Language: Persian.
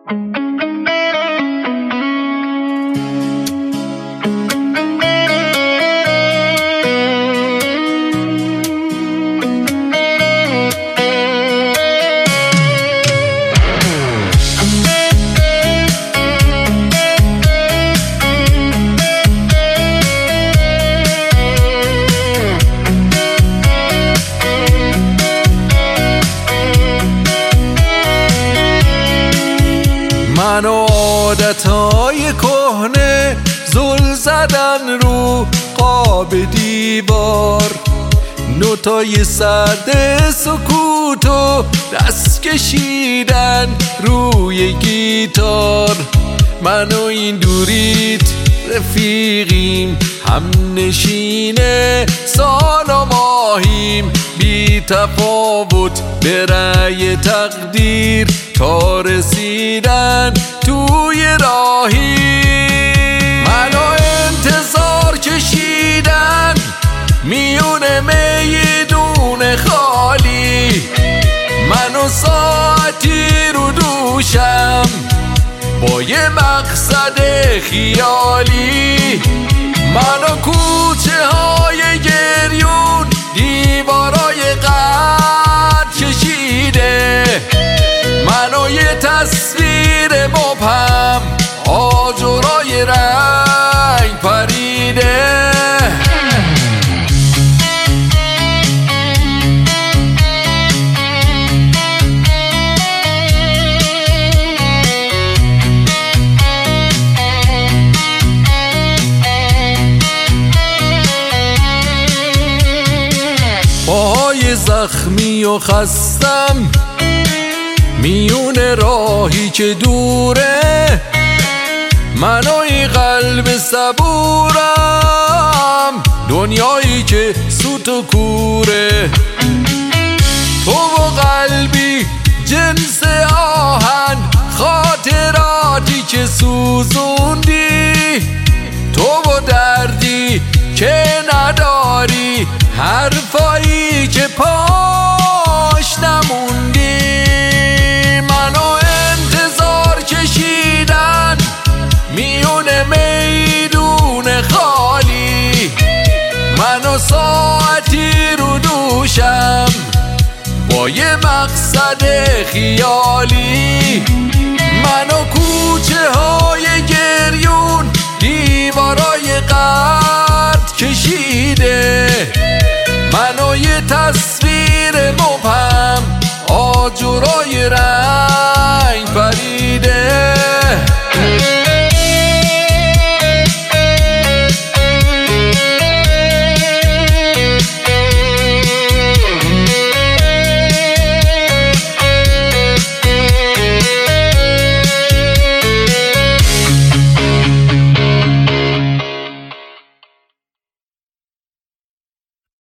من و عادتهای کهنه زل زدن رو قاب دیوار، نوتای سرد سکوت و دست کشیدن روی گیتار. من و این دوریت رفیقیم، هم نشینه سال و ماهیم، بی تفاوت به رأی تقدیر تا رسیدن توی راهی. منو انتظار کشیدن میون میدون خالی، منو ساعتی رو دوشم با یه مقصد خیالی. منو کوچه های گریون دیوارای قد کشیده، منو یه تصویر مبهم آجرای رنگ پریده. پاهای زخمی و خستم میون راهی که دوره، منوی قلب صبورم دنیایی که سوت و کوره. تو و قلبی جنس آهن، خاطراتی که سوزوندی، تو و دردی که نداری، حرفایی که پاش نموندی. منو انتظار کشیدن میون میدون خالی، منو ساعتی رو دوشم با یه مقصد خیالی.